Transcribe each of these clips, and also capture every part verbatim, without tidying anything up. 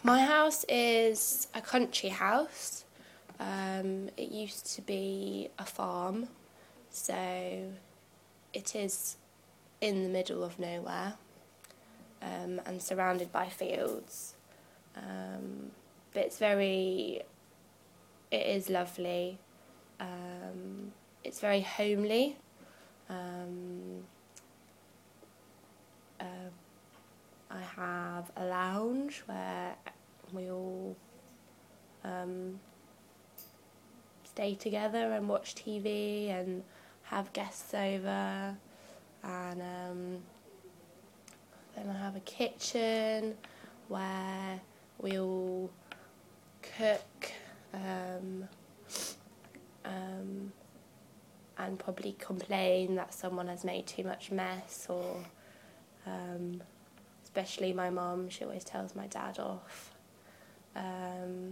My house is a country house. Um, it used to be a farm, so it is in the middle of nowhere um, and surrounded by fields. Um, but it's very, it is lovely. Um, it's very homely. Um, uh, I have a lounge where we all um, stay together and watch T V and have guests over, and um, then I have a kitchen where we all cook um, um, and probably complain that someone has made too much mess, or um, especially my mum, she always tells my dad off. Um,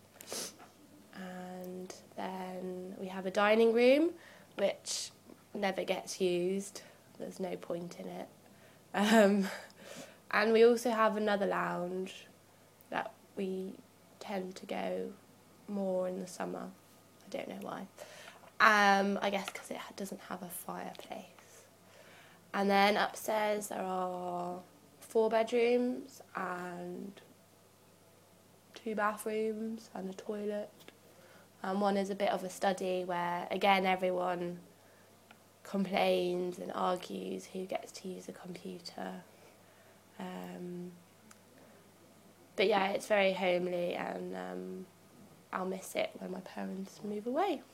and then we have a dining room which never gets used. There's no point in it. Um, and we also have another lounge that we tend to go more in the summer. I don't know why. Um, I guess because it doesn't have a fireplace. And then upstairs there are four bedrooms and two bathrooms and a toilet. And one is a bit of a study where, again, everyone complains and argues who gets to use a computer. Um, but yeah, it's very homely, and um, I'll miss it when my parents move away.